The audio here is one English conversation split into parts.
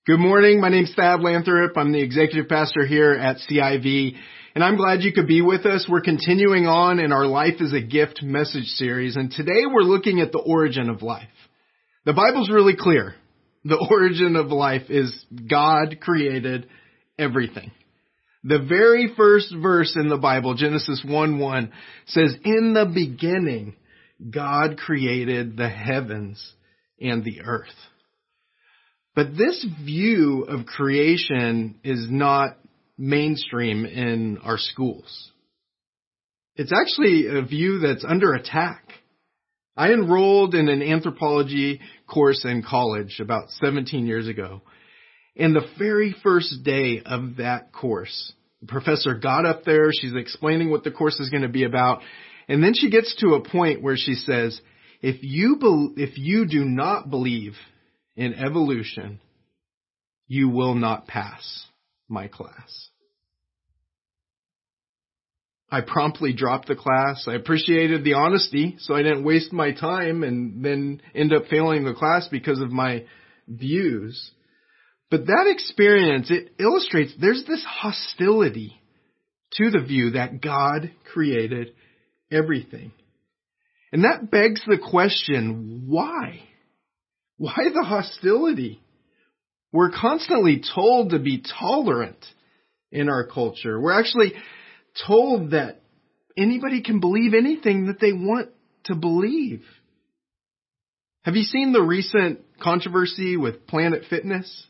Good morning. My name's Thad Lanthrop. I'm the executive pastor here at CIV, and I'm glad you could be with us. We're continuing on in our Life is a Gift message series, and today we're looking at the origin of life. The Bible's really clear. The origin of life is God created everything. The very first verse in the Bible, Genesis 1:1, says, "In the beginning, God created the heavens and the earth." But this view of creation is not mainstream in our schools. It's actually a view that's under attack. I enrolled in an anthropology course in college about 17 years ago. And the very first day of that course, the professor got up there, she's explaining what the course is going to be about, and then she gets to a point where she says, if you do not believe in evolution, you will not pass my class. I promptly dropped the class. I appreciated the honesty, so I didn't waste my time and then end up failing the class because of my views. But that experience, it illustrates there's this hostility to the view that God created everything. And that begs the question, why? Why the hostility? We're constantly told to be tolerant in our culture. We're actually told that anybody can believe anything that they want to believe. Have you seen the recent controversy with Planet Fitness?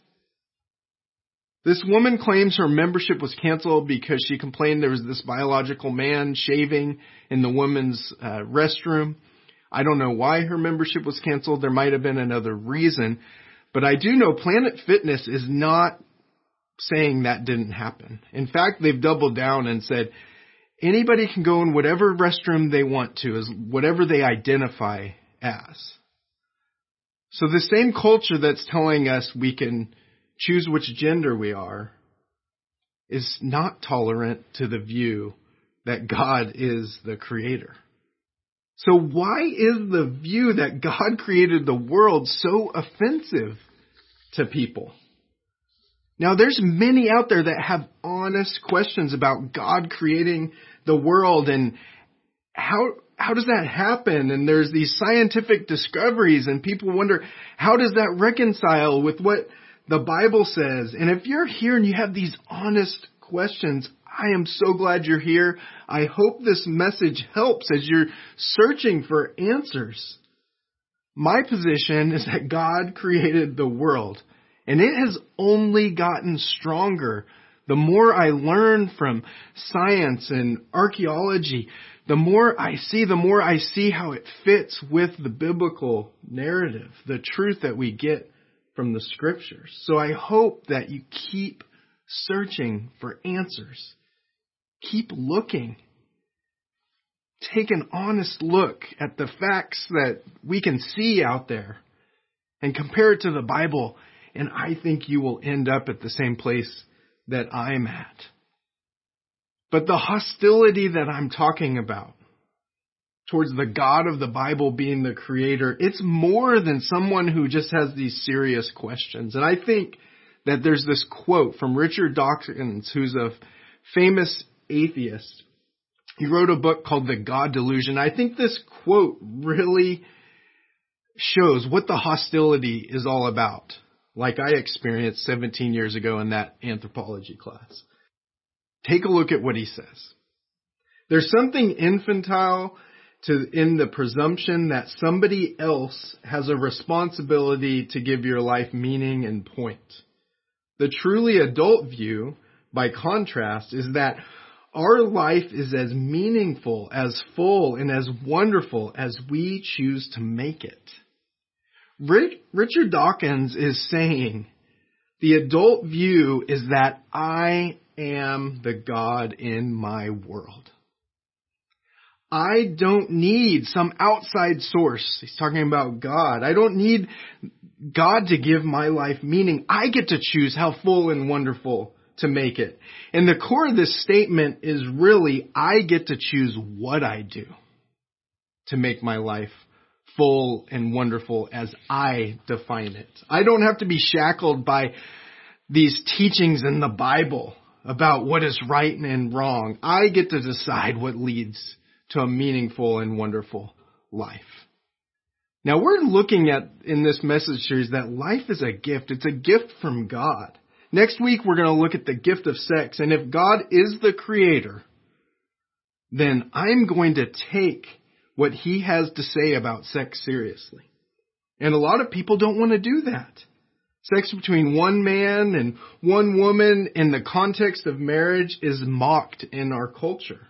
This woman claims her membership was canceled because she complained there was this biological man shaving in the women's restroom. I don't know why her membership was canceled. There might have been another reason. But I do know Planet Fitness is not saying that didn't happen. In fact, they've doubled down and said anybody can go in whatever restroom they want to, as whatever they identify as. So the same culture that's telling us we can choose which gender we are is not tolerant to the view that God is the creator. So why is the view that God created the world so offensive to people? Now, there's many out there that have honest questions about God creating the world and how does that happen? And there's these scientific discoveries and people wonder, how does that reconcile with what the Bible says? And if you're here and you have these honest questions, I am so glad you're here. I hope this message helps as you're searching for answers. My position is that God created the world, and it has only gotten stronger. The more I learn from science and archaeology, the more I see how it fits with the biblical narrative, the truth that we get from the scriptures. So I hope that you keep searching for answers. Keep looking. Take an honest look at the facts that we can see out there and compare it to the Bible, and I think you will end up at the same place that I'm at. But the hostility that I'm talking about towards the God of the Bible being the creator, it's more than someone who just has these serious questions. And I think that there's this quote from Richard Dawkins, who's a famous atheist. He wrote a book called The God Delusion. I think this quote really shows what the hostility is all about, like I experienced 17 years ago in that anthropology class. Take a look at what he says. There's something infantile in the presumption that somebody else has a responsibility to give your life meaning and point. The truly adult view, by contrast, is that our life is as meaningful, as full, and as wonderful as we choose to make it. Richard Dawkins is saying the adult view is that I am the God in my world. I don't need some outside source. He's talking about God. I don't need God to give my life meaning. I get to choose how full and wonderful to make it. And the core of this statement is really, I get to choose what I do to make my life full and wonderful as I define it. I don't have to be shackled by these teachings in the Bible about what is right and wrong. I get to decide what leads to a meaningful and wonderful life. Now we're looking at in this message series that life is a gift. It's a gift from God. Next week we're going to look at the gift of sex. And if God is the creator, then I'm going to take what he has to say about sex seriously. And a lot of people don't want to do that. Sex between one man and one woman in the context of marriage is mocked in our culture.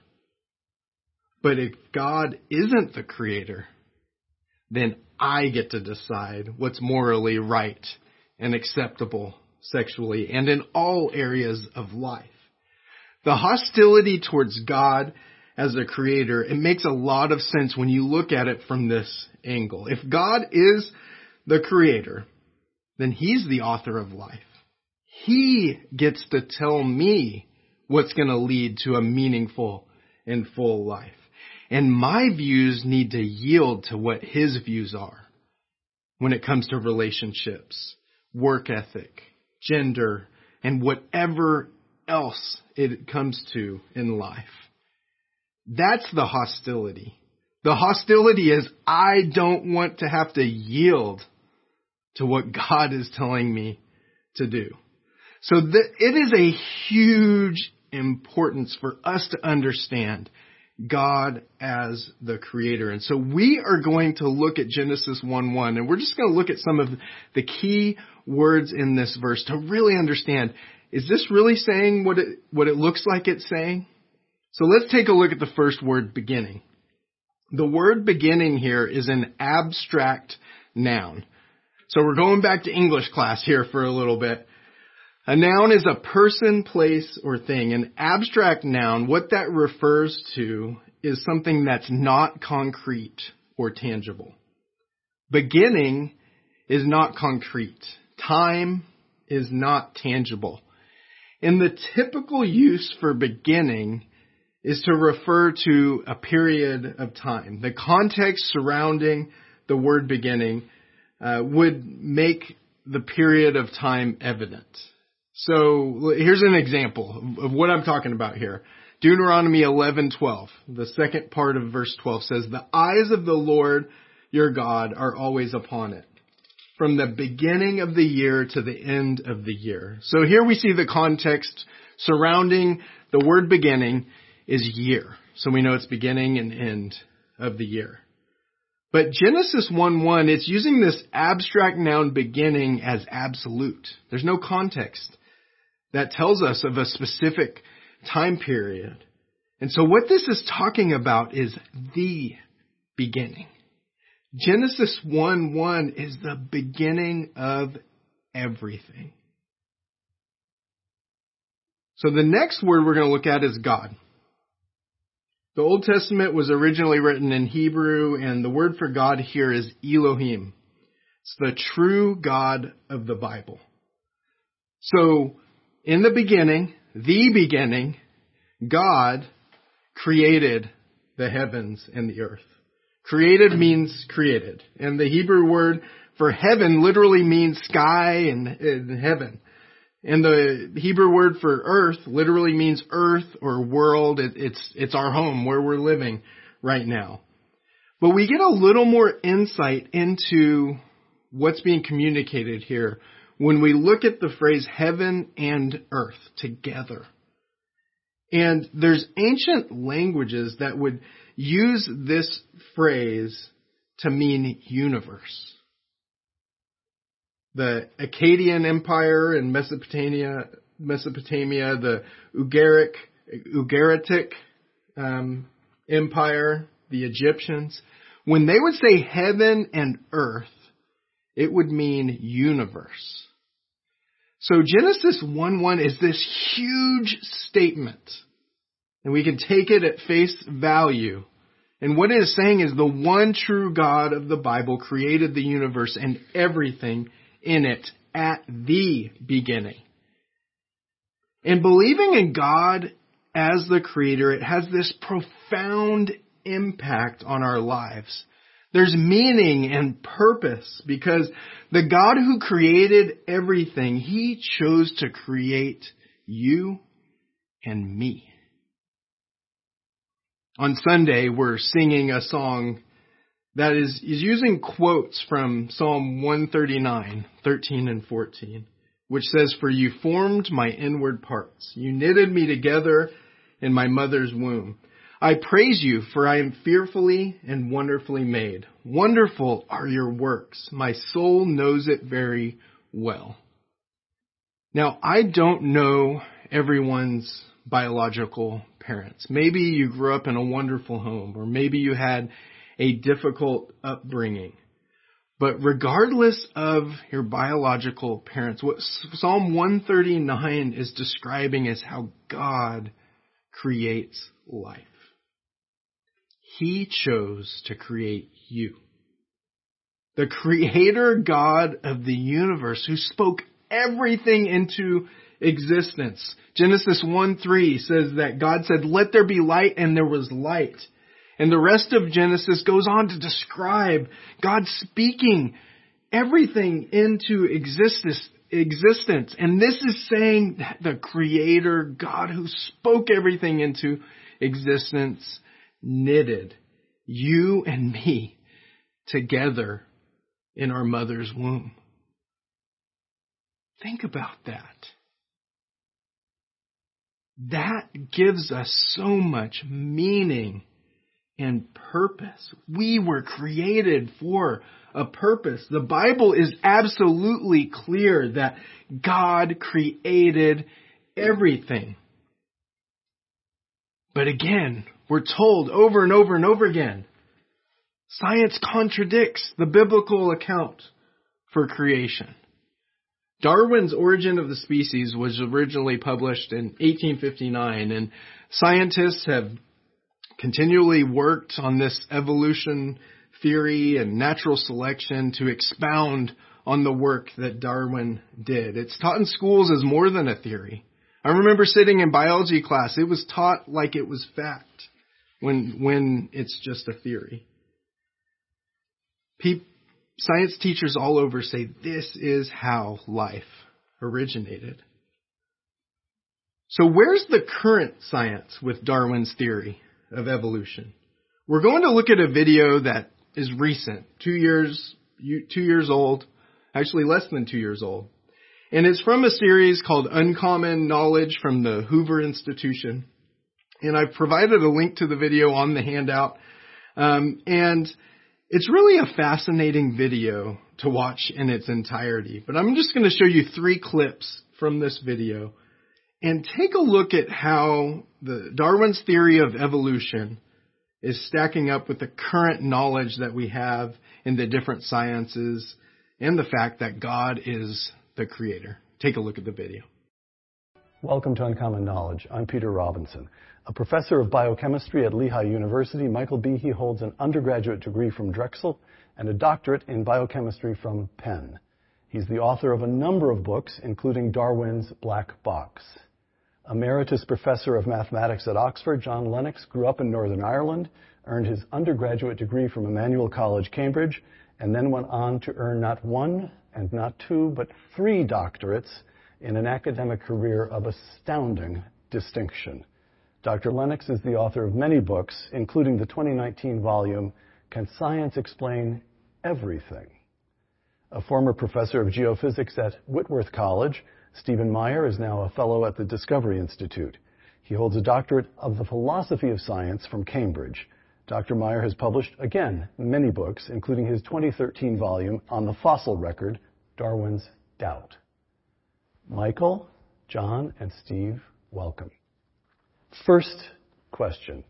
But if God isn't the creator, then I get to decide what's morally right and acceptable sexually and in all areas of life. The hostility towards God as a creator, it makes a lot of sense when you look at it from this angle. If God is the creator, then he's the author of life. He gets to tell me what's going to lead to a meaningful and full life. And my views need to yield to what his views are when it comes to relationships, work ethic, gender, and whatever else it comes to in life. That's the hostility. The hostility is I don't want to have to yield to what God is telling me to do. So it is a huge importance for us to understand God as the creator. And so we are going to look at Genesis 1:1, and we're just going to look at some of the key words in this verse to really understand, is this really saying what it looks like it's saying? So let's take a look at the first word, beginning. The word beginning here is an abstract noun. So we're going back to English class here for a little bit. A noun is a person, place, or thing. An abstract noun, what that refers to is something that's not concrete or tangible. Beginning is not concrete. Time is not tangible. And the typical use for beginning is to refer to a period of time. The context surrounding the word beginning would make the period of time evident. So here's an example of what I'm talking about here. Deuteronomy 11:12, the second part of verse 12 says, "The eyes of the Lord your God are always upon it, from the beginning of the year to the end of the year." So here we see the context surrounding the word beginning is year. So we know it's beginning and end of the year. But Genesis 1:1, it's using this abstract noun beginning as absolute. There's no context that tells us of a specific time period. And so what this is talking about is the beginning. Genesis 1:1 is the beginning of everything. So the next word we're going to look at is God. The Old Testament was originally written in Hebrew, and the word for God here is Elohim. It's the true God of the Bible. So, in the beginning, God created the heavens and the earth. Created means created. And the Hebrew word for heaven literally means sky and heaven. And the Hebrew word for earth literally means earth or world. It's our home where we're living right now. But we get a little more insight into what's being communicated here when we look at the phrase heaven and earth together. And there's ancient languages that would use this phrase to mean universe. The Akkadian Empire in Mesopotamia, the Ugaritic Empire, the Egyptians. When they would say heaven and earth, it would mean universe. So Genesis 1:1 is this huge statement, and we can take it at face value. And what it is saying is the one true God of the Bible created the universe and everything in it at the beginning. And believing in God as the creator, it has this profound impact on our lives There's meaning and purpose because the God who created everything, He chose to create you and me. On Sunday, we're singing a song that is using quotes from Psalm 139, 13 and 14, which says, "For you formed my inward parts. You knitted me together in my mother's womb. I praise you, for I am fearfully and wonderfully made. Wonderful are your works. My soul knows it very well." Now, I don't know everyone's biological parents. Maybe you grew up in a wonderful home, or maybe you had a difficult upbringing. But regardless of your biological parents, what Psalm 139 is describing is how God creates life. He chose to create you. The creator God of the universe who spoke everything into existence. Genesis 1:3 says that God said, "Let there be light," and there was light. And the rest of Genesis goes on to describe God speaking everything into existence. And this is saying that the creator God who spoke everything into existence knitted you and me together in our mother's womb. Think about that. That gives us so much meaning and purpose. We were created for a purpose. The Bible is absolutely clear that God created everything. But again, we're told over and over and over again, science contradicts the biblical account for creation. Darwin's Origin of the Species was originally published in 1859, and scientists have continually worked on this evolution theory and natural selection to expound on the work that Darwin did. It's taught in schools as more than a theory. I remember sitting in biology class. It was taught like it was fact when it's just a theory. Science teachers all over say this is how life originated. So where's the current science with Darwin's theory of evolution? We're going to look at a video that is recent, 2 years old, actually less than 2 years old. And it's from a series called Uncommon Knowledge from the Hoover Institution. And I've provided a link to the video on the handout. And it's really a fascinating video to watch in its entirety. But I'm just going to show you 3 clips from this video and take a look at how Darwin's theory of evolution is stacking up with the current knowledge that we have in the different sciences and the fact that God is the creator. Take a look at the video. Welcome to Uncommon Knowledge. I'm Peter Robinson. A professor of biochemistry at Lehigh University, Michael Behe holds an undergraduate degree from Drexel and a doctorate in biochemistry from Penn. He's the author of a number of books, including Darwin's Black Box. Emeritus Professor of Mathematics at Oxford, John Lennox grew up in Northern Ireland, earned his undergraduate degree from Emmanuel College, Cambridge, and then went on to earn not 1 and not 2, but 3 doctorates in an academic career of astounding distinction. Dr. Lennox is the author of many books, including the 2019 volume, Can Science Explain Everything? A former professor of geophysics at Whitworth College, Stephen Meyer is now a fellow at the Discovery Institute. He holds a doctorate of the philosophy of science from Cambridge. Dr. Meyer has published, again, many books, including his 2013 volume on the fossil record, Darwin's Doubt. Michael, John, and Steve, welcome. First question,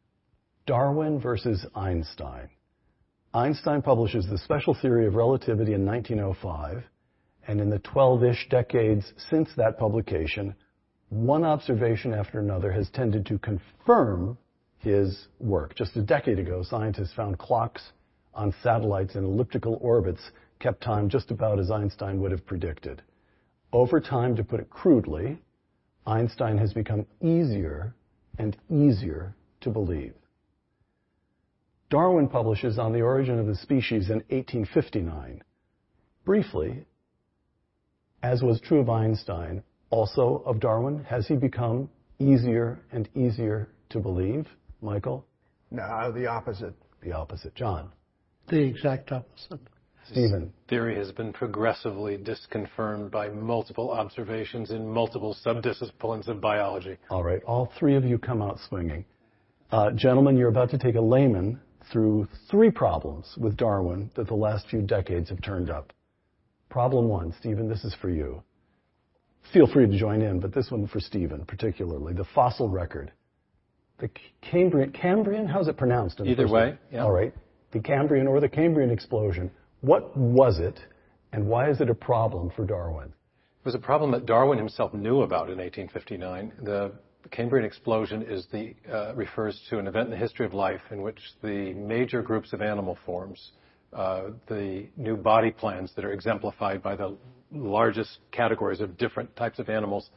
Darwin versus Einstein. Einstein publishes The Special Theory of Relativity in 1905, and in the 12-ish decades since that publication, one observation after another has tended to confirm his work. Just a decade ago, scientists found clocks on satellites in elliptical orbits kept time just about as Einstein would have predicted. Over time, to put it crudely, Einstein has become easier and easier to believe. Darwin publishes On the Origin of the Species in 1859. Briefly, as was true of Einstein, also of Darwin, has he become easier and easier to believe? Michael? No, the opposite. The opposite. John? The exact opposite. Stephen? Theory has been progressively disconfirmed by multiple observations in multiple subdisciplines of biology. All right. All three of you come out swinging. Gentlemen, you're about to take a layman through three problems with Darwin that the last few decades have turned up. Problem one, Stephen, this is for you. Feel free to join in, but this one for Stephen particularly. The fossil record. The Cambrian, how's it pronounced? Either way, yeah. All right. The Cambrian or the Cambrian explosion. What was it, and why is it a problem for Darwin? It was a problem that Darwin himself knew about in 1859. The Cambrian explosion refers to an event in the history of life in which the major groups of animal forms, the new body plans that are exemplified by the largest categories of different types of animals,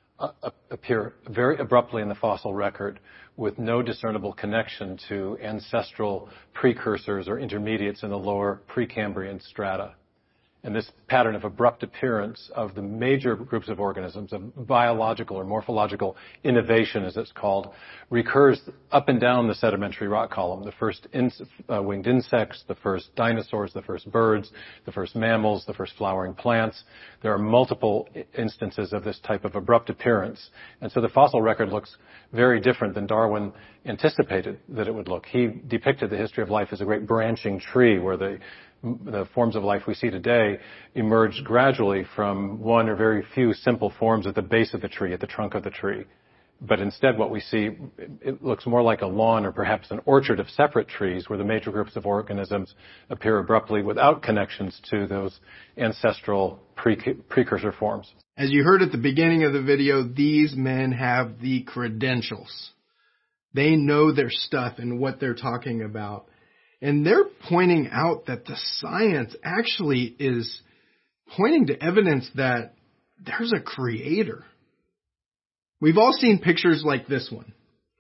appear very abruptly in the fossil record with no discernible connection to ancestral precursors or intermediates in the lower Precambrian strata. And this pattern of abrupt appearance of the major groups of organisms, of biological or morphological innovation, as it's called, recurs up and down the sedimentary rock column. The first winged insects, the first dinosaurs, the first birds, the first mammals, the first flowering plants. There are multiple instances of this type of abrupt appearance. And so the fossil record looks very different than Darwin anticipated that it would look. He depicted the history of life as a great branching tree where the forms of life we see today emerged gradually from one or very few simple forms at the base of the tree, at the trunk of the tree. But instead what we see, it looks more like a lawn or perhaps an orchard of separate trees where the major groups of organisms appear abruptly without connections to those ancestral precursor forms. As you heard at the beginning of the video, these men have the credentials. They know their stuff and what they're talking about. And they're pointing out that the science actually is pointing to evidence that there's a creator. We've all seen pictures like this one,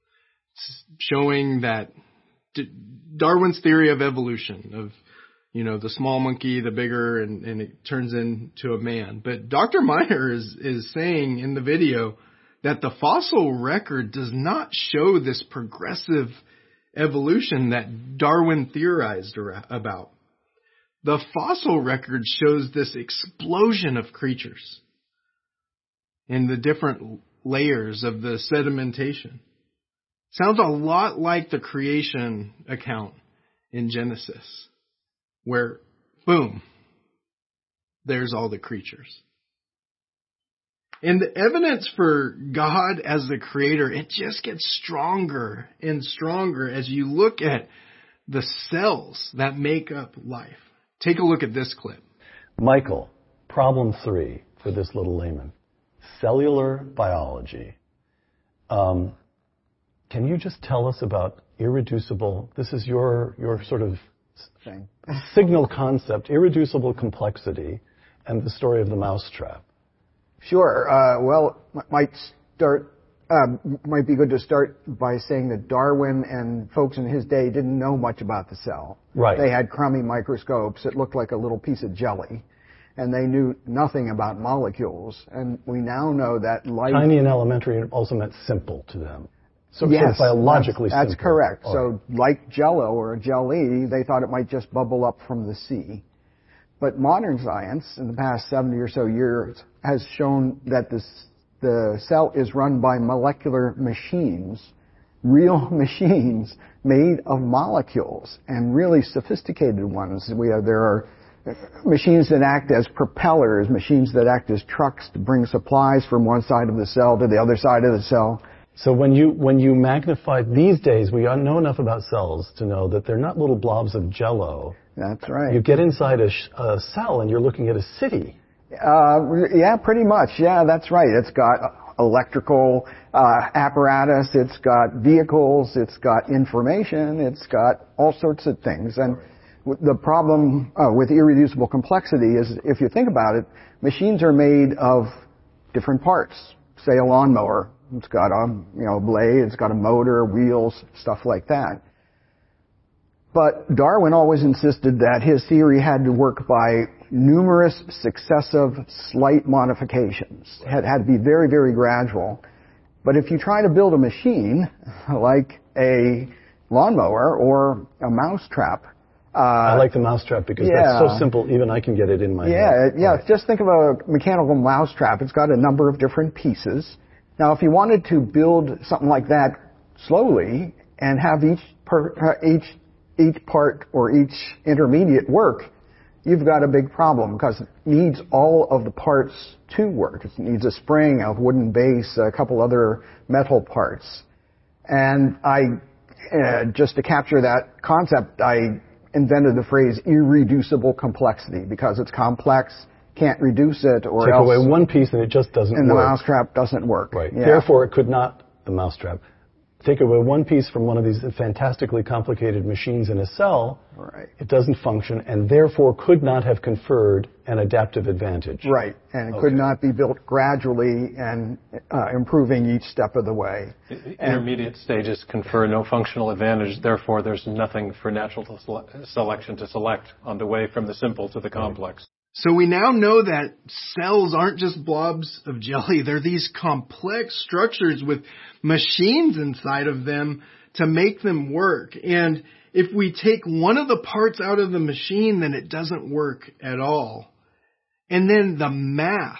showing that Darwin's theory of evolution, of, the small monkey, the bigger, and it turns into a man. But Dr. Meyer is saying in the video that the fossil record does not show this progressive evolution that Darwin theorized about. The fossil record shows this explosion of creatures in the different layers of the sedimentation. Sounds a lot like the creation account in Genesis, where, boom, there's all the creatures. And the evidence for God as the creator, it just gets stronger and stronger as you look at the cells that make up life. Take a look at this clip. Michael, problem 3 for this little layman. Cellular biology. Can you just tell us about irreducible, this is your sort of signal concept, irreducible complexity, and the story of the mousetrap. Sure. Well, might be good to start by saying that Darwin and folks in his day didn't know much about the cell. Right. They had crummy microscopes. It looked like a little piece of jelly. And they knew nothing about molecules. And we now know that life... Tiny and elementary also meant simple to them. So yes, sort of biologically simple. That's correct. All So right. like Jell-O or a jelly, they thought it might just bubble up from the sea. But modern science, in the past 70 or so years, has shown that the cell is run by molecular machines, real machines made of molecules, and really sophisticated ones. There are machines that act as propellers, machines that act as trucks to bring supplies from one side of the cell to the other side of the cell. So when you magnify, these days we know enough about cells to know that they're not little blobs of Jell-O. That's right. You get inside a cell and you're looking at a city. Yeah, pretty much. Yeah, that's right. It's got electrical apparatus. It's got vehicles. It's got information. It's got all sorts of things. And the problem with irreducible complexity is, if you think about it, machines are made of different parts. Say a lawnmower. It's got a blade. It's got a motor, wheels, stuff like that. But Darwin always insisted that his theory had to work by numerous successive slight modifications. It had to be very, very gradual. But if you try to build a machine like a lawnmower or a mousetrap, I like the mousetrap because that's so simple, even I can get it in my head. Yeah, right. Just think of a mechanical mousetrap. It's got a number of different pieces. Now, if you wanted to build something like that slowly and have each part or each intermediate work, you've got a big problem because it needs all of the parts to work. It needs a spring, a wooden base, a couple other metal parts. And just to capture that concept, I invented the phrase irreducible complexity because it's complex, can't reduce it, or Take else away one piece and it just doesn't work. And the mousetrap doesn't work. Right. Yeah. Therefore, it could not, the mousetrap. Take away one piece from one of these fantastically complicated machines in a cell, right. It doesn't function, and therefore could not have conferred an adaptive advantage. Right, and it could not be built gradually and improving each step of the way. Intermediate stages confer no functional advantage, therefore there's nothing for natural selection to select on the way from the simple to the complex. So we now know that cells aren't just blobs of jelly. They're these complex structures with machines inside of them to make them work. And if we take one of the parts out of the machine, then it doesn't work at all. And then the math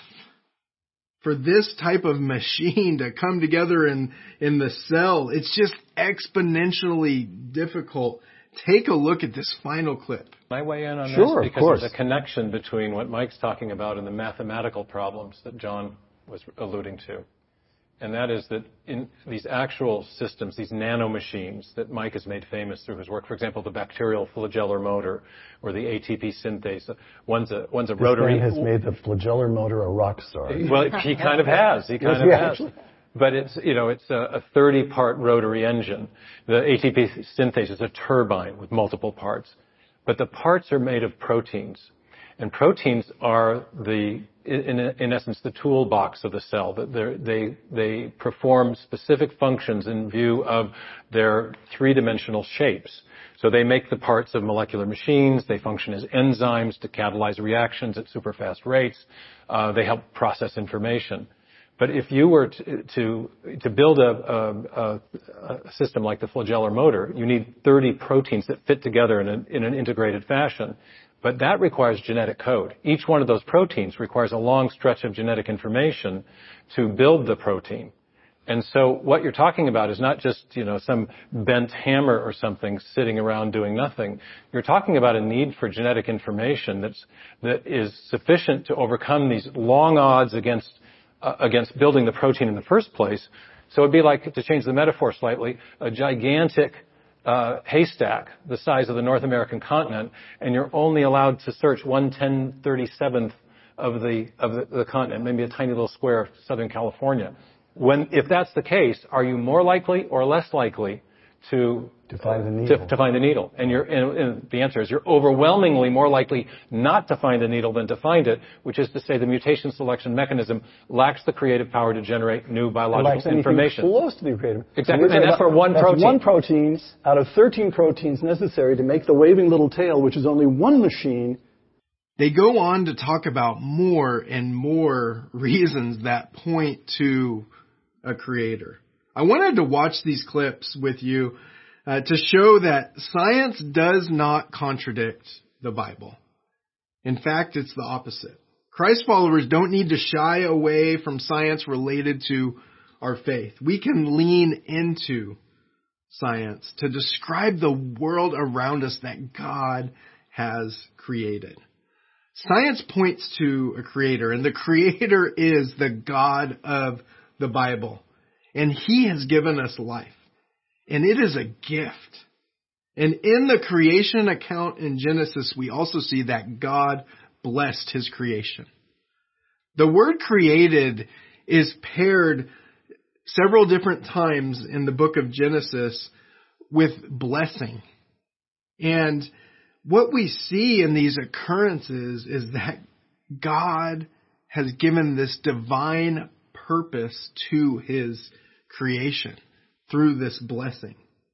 for this type of machine to come together in the cell, it's just exponentially difficult. Take a look at this final clip. Can I weigh in on this? Sure, because of course. There's a connection between what Mike's talking about and the mathematical problems that John was alluding to. And that is that in these actual systems, these nanomachines that Mike has made famous through his work, for example, the bacterial flagellar motor or the ATP synthase, one's a rotary. This man has made the flagellar motor a rock star. Well, he kind of has. He kind of has. Actually. But it's a 30-part rotary engine. The ATP synthase is a turbine with multiple parts. But the parts are made of proteins. And proteins are in essence, the toolbox of the cell. They perform specific functions in view of their three-dimensional shapes. So they make the parts of molecular machines. They function as enzymes to catalyze reactions at super fast rates. They help process information. But if you were to build a system like the flagellar motor, you need 30 proteins that fit together in an integrated fashion. But that requires genetic code. Each one of those proteins requires a long stretch of genetic information to build the protein. And so what you're talking about is not just, some bent hammer or something sitting around doing nothing. You're talking about a need for genetic information that is sufficient to overcome these long odds against building the protein in the first place. So it'd be like, to change the metaphor slightly, a gigantic haystack the size of the North American continent, and you're only allowed to search 1/1037th of the continent, maybe a tiny little square of Southern California. If that's the case, are you more likely or less likely to find the needle? To find the needle. And the answer is you're overwhelmingly more likely not to find the needle than to find it, which is to say the mutation selection mechanism lacks the creative power to generate new biological information. Close to the creative. Exactly. And that's for one protein. One protein out of 13 proteins necessary to make the waving little tail, which is only one machine. They go on to talk about more and more reasons that point to a creator. I wanted to watch these clips with you to show that science does not contradict the Bible. In fact, it's the opposite. Christ followers don't need to shy away from science related to our faith. We can lean into science to describe the world around us that God has created. Science points to a creator, and the creator is the God of the Bible. And He has given us life. And it is a gift. And in the creation account in Genesis, we also see that God blessed His creation. The word created is paired several different times in the book of Genesis with blessing. And what we see in these occurrences is that God has given this divine purpose to His creation through this blessing.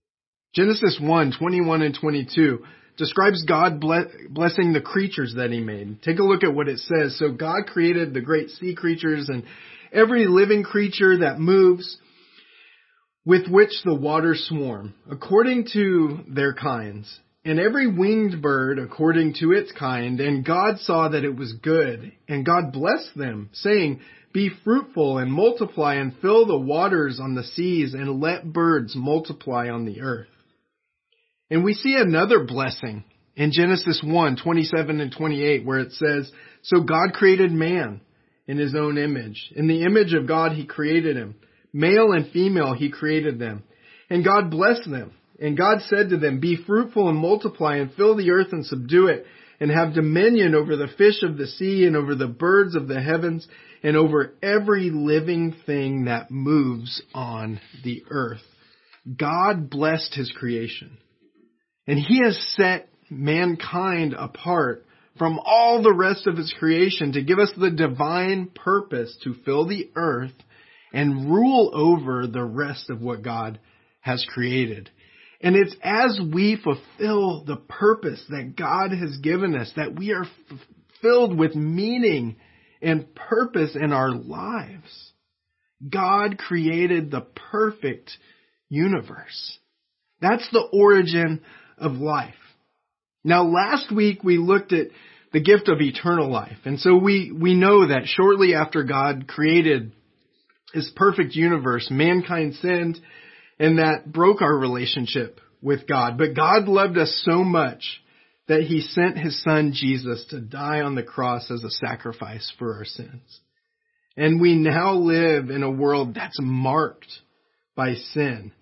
Genesis 1:21 and 22 describes God blessing the creatures that he made. Take a look at what it says. So God created the great sea creatures and every living creature that moves, with which the waters swarm, according to their kinds, and every winged bird according to its kind. And God saw that it was good, and God blessed them, saying, be fruitful and multiply and fill the waters on the seas and let birds multiply on the earth. And we see another blessing in Genesis 1:27 and 28, where it says, so God created man in his own image. In the image of God he created him. Male and female he created them. And God blessed them. And God said to them, be fruitful and multiply and fill the earth and subdue it, and have dominion over the fish of the sea and over the birds of the heavens and over every living thing that moves on the earth. God blessed his creation. And he has set mankind apart from all the rest of his creation to give us the divine purpose to fill the earth and rule over the rest of what God has created. And it's as we fulfill the purpose that God has given us that we are filled with meaning and purpose in our lives. God created the perfect universe. That's the origin of life. Now, last week we looked at the gift of eternal life. And so we know that shortly after God created his perfect universe, mankind sinned, and that broke our relationship with God. But God loved us so much that he sent his son Jesus to die on the cross as a sacrifice for our sins. And we now live in a world that's marked by sin.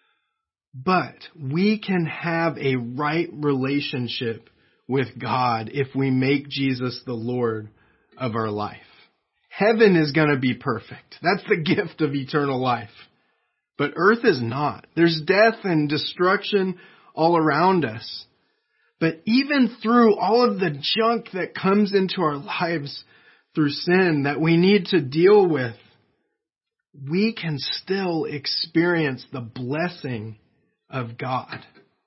But we can have a right relationship with God if we make Jesus the Lord of our life. Heaven is going to be perfect. That's the gift of eternal life. But earth is not. There's death and destruction all around us. But even through all of the junk that comes into our lives through sin that we need to deal with, we can still experience the blessing of God.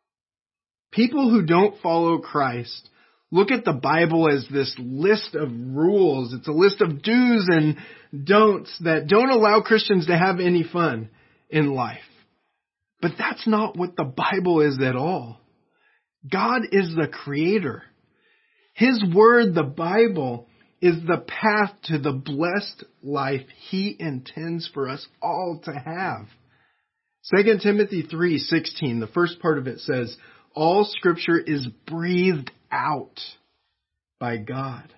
People who don't follow Christ look at the Bible as this list of rules. It's a list of do's and don'ts that don't allow Christians to have any fun in life. But that's not what the Bible is at all. God is the creator. His word, the Bible, is the path to the blessed life he intends for us all to have. 2 Timothy 3:16, the first part of it says, all scripture is breathed out by God.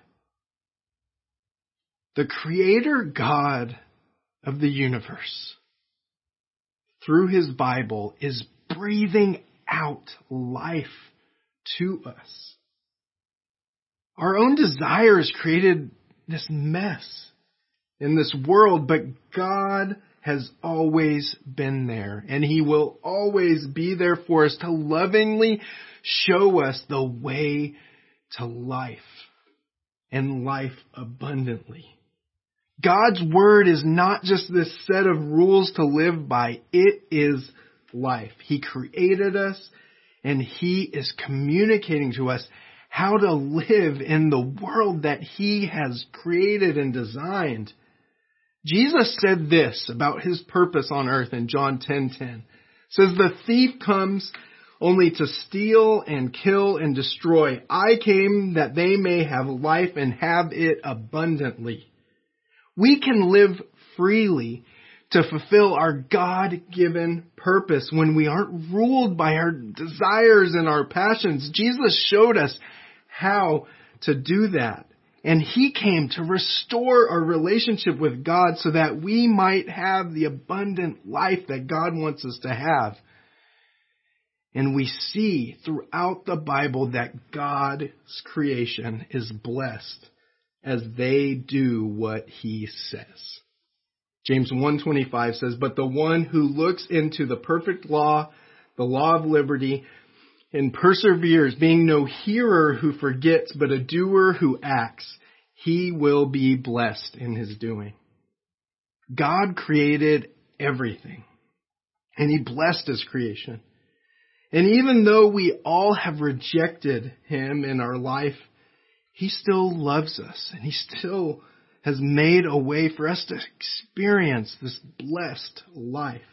The creator God of the universe, through his Bible, is breathing out life to us. Our own desires created this mess in this world, but God has always been there, and he will always be there for us to lovingly show us the way to life and life abundantly. God's word is not just this set of rules to live by. It is life. He created us, and he is communicating to us how to live in the world that he has created and designed. Jesus said this about his purpose on earth in John 10:10. It says, the thief comes only to steal and kill and destroy. I came that they may have life and have it abundantly. We can live freely to fulfill our God-given purpose when we aren't ruled by our desires and our passions. Jesus showed us how to do that. And he came to restore our relationship with God so that we might have the abundant life that God wants us to have. And we see throughout the Bible that God's creation is blessed as they do what he says. James 1:25 says, but the one who looks into the perfect law, the law of liberty, and perseveres, being no hearer who forgets, but a doer who acts, he will be blessed in his doing. God created everything, and he blessed his creation. And even though we all have rejected him in our life, he still loves us, and he still has made a way for us to experience this blessed life.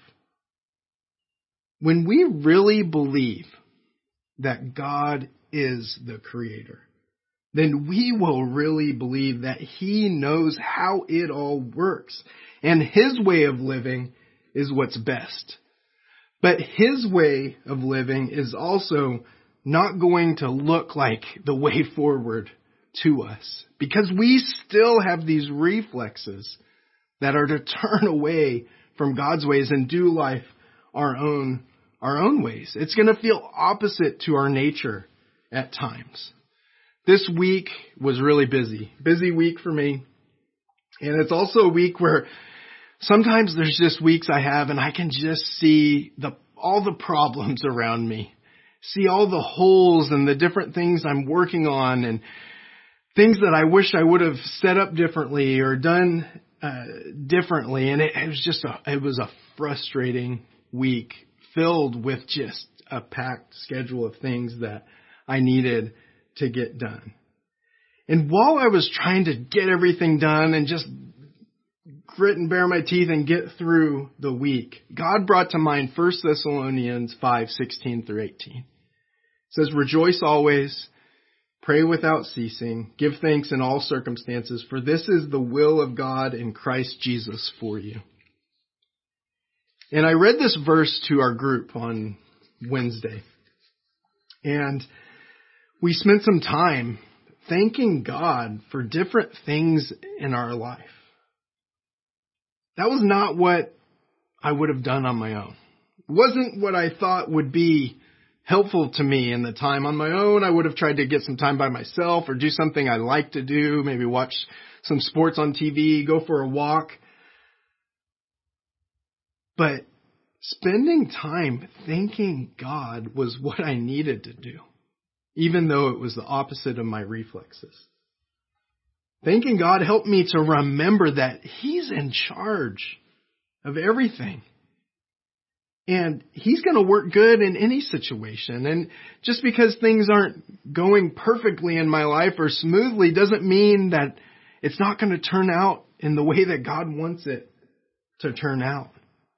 When we really believe that God is the creator, then we will really believe that he knows how it all works, and his way of living is what's best. But his way of living is also not going to look like the way forward to us, because we still have these reflexes that are to turn away from God's ways and do life our own ways. It's going to feel opposite to our nature at times. This week was really busy week for me. And it's also a week where sometimes there's just weeks I have and I can just see all the problems around me, see all the holes and the different things I'm working on and things that I wish I would have set up differently or done differently. And it was a frustrating week filled with just a packed schedule of things that I needed to get done. And while I was trying to get everything done and just grit and bear my teeth and get through the week, God brought to mind 1 Thessalonians 5:16 through 18. It says, "Rejoice always, pray without ceasing, give thanks in all circumstances, for this is the will of God in Christ Jesus for you." And I read this verse to our group on Wednesday. And we spent some time thanking God for different things in our life. That was not what I would have done on my own. It wasn't what I thought would be helpful to me in the time on my own. I would have tried to get some time by myself or do something I like to do, maybe watch some sports on TV, go for a walk. But spending time thanking God was what I needed to do, even though it was the opposite of my reflexes. Thanking God helped me to remember that he's in charge of everything. And he's going to work good in any situation. And just because things aren't going perfectly in my life or smoothly doesn't mean that it's not going to turn out in the way that God wants it to turn out.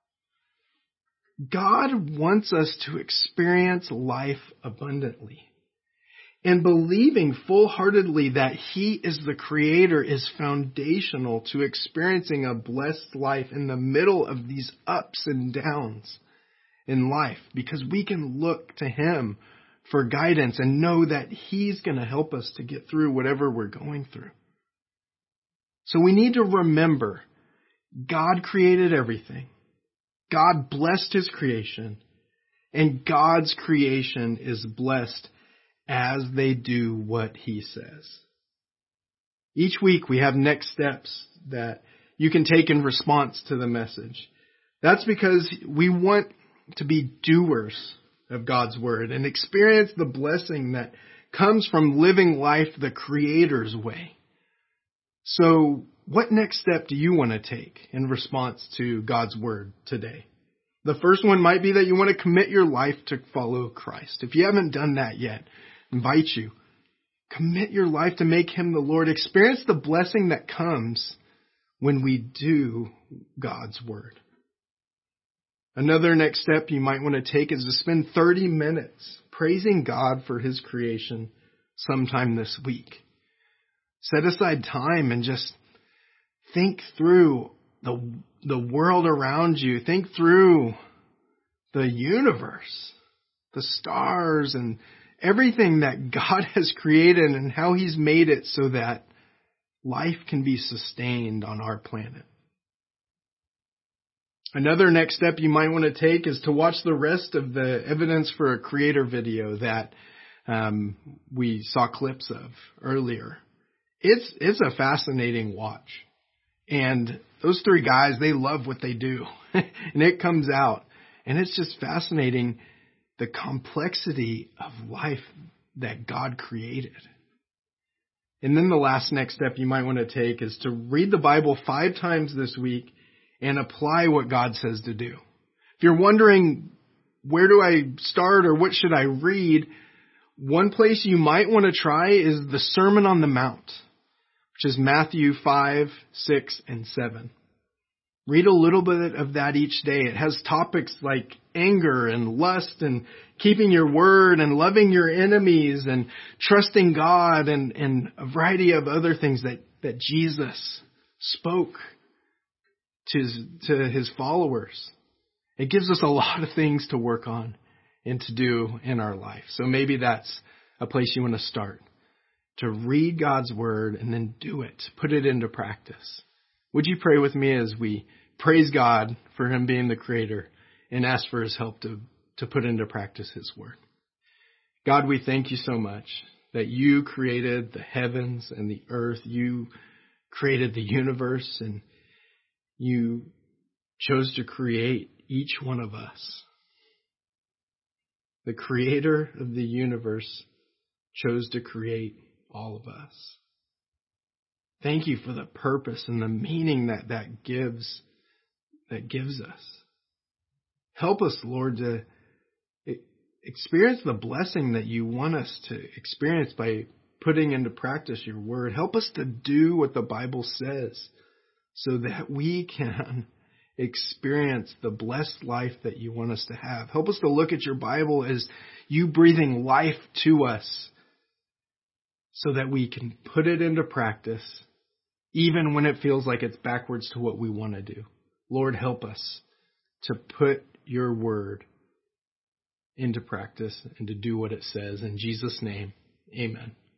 God wants us to experience life abundantly. And believing full-heartedly that he is the creator is foundational to experiencing a blessed life in the middle of these ups and downs in life, because we can look to him for guidance and know that he's going to help us to get through whatever we're going through. So we need to remember God created everything. God blessed his creation, and God's creation is blessed as they do what he says. Each week we have next steps that you can take in response to the message. That's because we want to be doers of God's word and experience the blessing that comes from living life the Creator's way. So what next step do you want to take in response to God's word today? The first one might be that you want to commit your life to follow Christ. If you haven't done that yet, I invite you. Commit your life to make him the Lord. Experience the blessing that comes when we do God's word. Another next step you might want to take is to spend 30 minutes praising God for his creation sometime this week. Set aside time and just think through the world around you. Think through the universe, the stars, and everything that God has created and how he's made it so that life can be sustained on our planet. Another next step you might want to take is to watch the rest of the Evidence for a Creator video that we saw clips of earlier. It's a fascinating watch. And those three guys, they love what they do. And it comes out. And it's just fascinating the complexity of life that God created. And then the last next step you might want to take is to read the Bible 5 times this week and apply what God says to do. If you're wondering where do I start or what should I read? One place you might want to try is the Sermon on the Mount, which is Matthew 5, 6, and 7. Read a little bit of that each day. It has topics like anger and lust and keeping your word and loving your enemies and trusting God and a variety of other things that Jesus spoke to his followers. It gives us a lot of things to work on and to do in our life. So maybe that's a place you want to start, to read God's word and then do it, put it into practice. Would you pray with me as we praise God for him being the creator and ask for his help to put into practice his word? God, we thank you so much that you created the heavens and the earth. You created the universe and you chose to create each one of us. The creator of the universe chose to create all of us. Thank you for the purpose and the meaning that gives us. Help us, Lord, to experience the blessing that you want us to experience by putting into practice your word. Help us to do what the Bible says so that we can experience the blessed life that you want us to have. Help us to look at your Bible as you breathing life to us so that we can put it into practice even when it feels like it's backwards to what we want to do. Lord, help us to put your word into practice and to do what it says. In Jesus' name, amen.